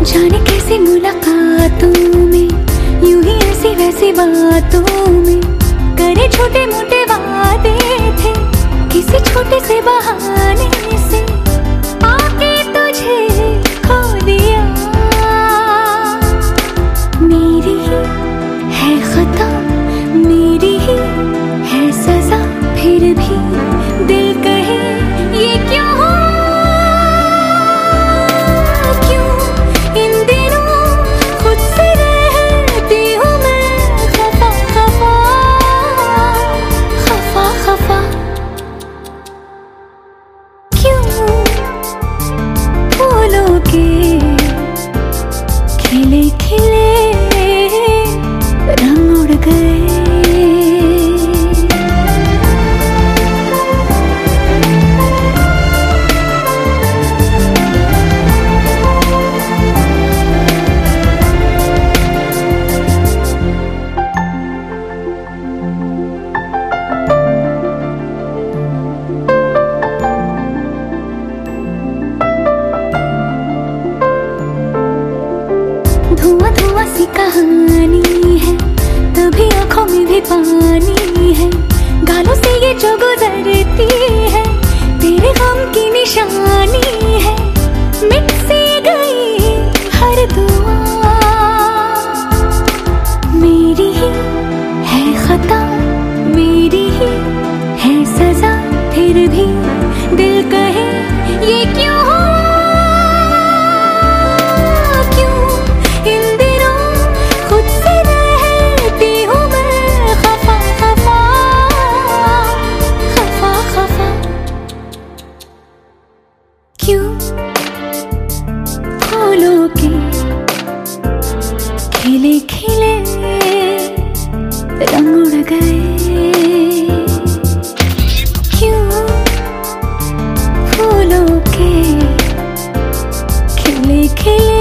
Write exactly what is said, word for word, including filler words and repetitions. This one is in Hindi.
जाने कैसी मुलाकातों में, यूं ही ऐसी वैसी बातों में, करे छोटे मोटे वादे थे किसी छोटे से बहाने से, आके तुझे खो दिया। मेरी ही है खता, मेरी ही है सजा, फिर भी दिल कहे ये क्यों हो? खिले खिले रंग उड़ गए। धुआं धुआं सी कहानी है, तभी आंखों में भी पानी है, गालों से ये जो गुजरती है तेरे गम की निशानी है, मिट सी गई हर दुआ। मेरी ही है खता, मेरी ही है सजा, फिर भी दिल कहे ये क्यों हो? क्यों फूलों के खिले खिले रंग उड़ गए? क्यों फूलों के खिले खिले